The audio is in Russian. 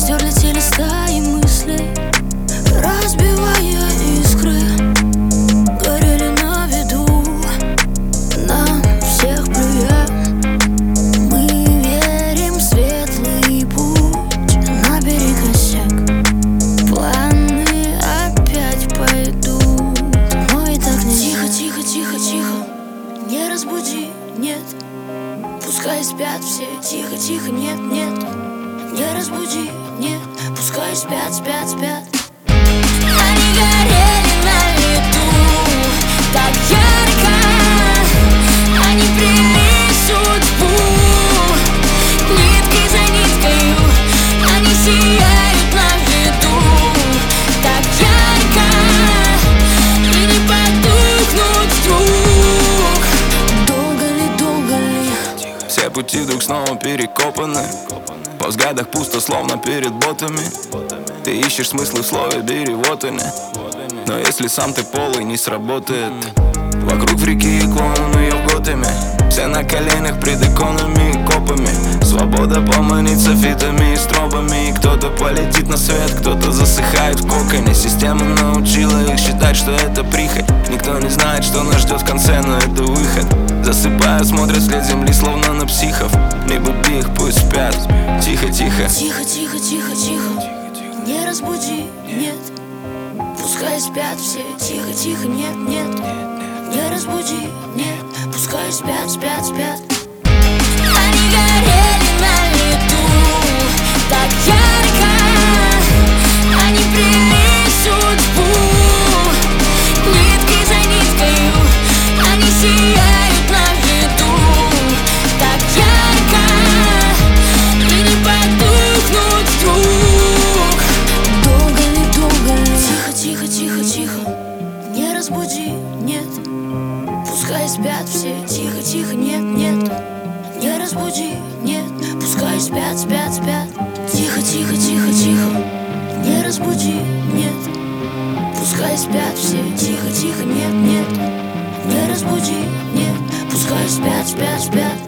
стерли те листа и мысли, разбивая искры. Горели на виду, нам всех плюя. Мы верим в светлый путь наперекосяк. Планы опять пойдут, но и так не тихо, тихо, тихо, тихо. Не разбуди, нет. Пускай спят все, тихо, тихо, нет, нет. Не разбуди, нет. Пускай спят, спят, спят. Они горели на лету так ярко. Они плели судьбу ниткой за ниткою. Они сияют на виду так ярко. И не потухнут вдруг. Долго ли, долго ли? Все пути вдруг снова перекопаны. Во взглядах пусто, словно перед ботами. Ты ищешь смыслы в слове, бери, вот они. Но если сам ты полый, не сработает. Вокруг в реке иконы, но я в Готэме. Все на коленях пред иконами и копами. Свобода поманит софитами и стробами. И кто-то полетит на свет, кто-то засыхает в коконе. Система научила их считать, что это прихоть. Никто не знает, что нас ждет в конце, но это выход. Засыпая, смотрят вслед земли, словно на психов. Не буди их, пусть спят. Тихо, тихо. Тихо, тихо, тихо, тихо. Не разбуди, нет. Пускай спят все, тихо, тихо, нет, нет. Не разбуди, нет. Пускай спят, спят, спят. Они горели на лету так ярко. Они плели судьбу ниткой за ниткою. Они сияют на виду так ярко. И не потухнут вдруг. Долго ли, долго ли? Тихо, тихо, тихо, тихо. Не разбуди, нет. Пускай спят все, тихо, тихо, нет, нет. Не разбуди, нет. Пускай спят, спят, спят. Тихо, тихо, тихо, тихо. Не разбуди, нет. Пускай спят все, тихо, тихо, нет, нет. Не разбуди, нет. Пускай спят, спят, спят.